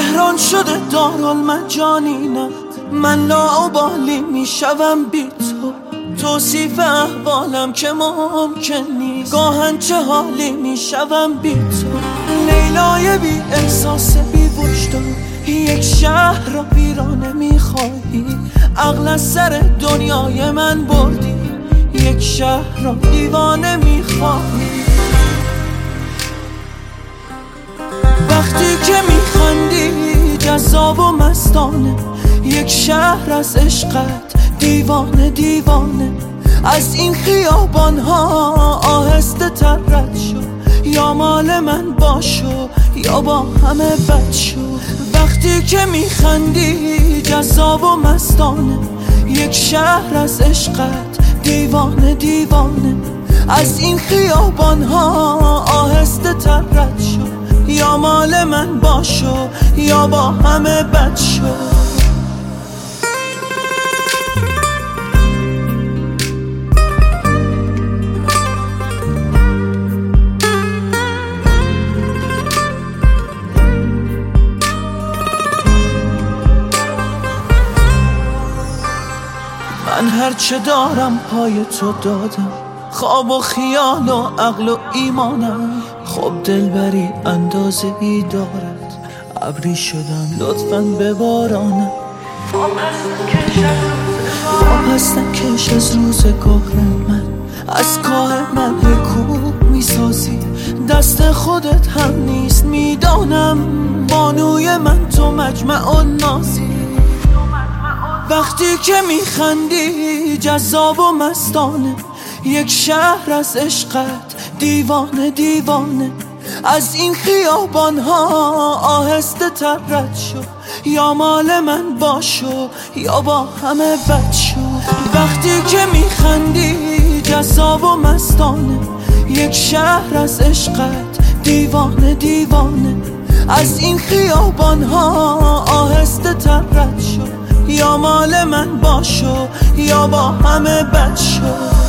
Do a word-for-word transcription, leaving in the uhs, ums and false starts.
تهران شده دارالمجانینم، من لاابالی میشوم بی تو. توصیف احوالم که ممکن نیست، گاهن چه حالی میشوم بی تو. لیلای بی احساس بی وجدان، یک شهر را ویرانه میخواهی. عقل از سر دنیای من بردی، یک شهر را دیوانه میخواهی. وقتی که میخندی جذاب و مستانه، یک شهر از عشقت دیوانه دیوانه. از این خیابان ها آهسته تر رد شو، یا مال من باشو یا با همه بد شو. وقتی که میخندی جذاب و مستانه، یک شهر از عشقت دیوانه دیوانه. از این خیابان ها آهسته تر رد شو، یا مال من باشو یا با همه بد شو. من هرچه دارم پای تو دادم، خواب و خیال و عقل و ایمانم. خب دلبری اندازه ای دارد، ابری شدم لطفاً ببارانم. واپس نکش از روزگار من، از کار من حکوم میسازی. دست خودت هم نیست میدانم، بانوی من تو مجمع و نازی. وقتی که میخندی جذاب و مستانه، یک شهر از عشقت دیوانه دیوانه. از این خیابان ها آهسته تر رد شو، یا مال من باشو یا با همه بد شو. وقتی که میخندی جذاب و مستانه، یک شهر از عشقت دیوانه دیوانه. از این خیابان ها آهسته تر رد شو، یا مال من باشو یا با همه بد شو.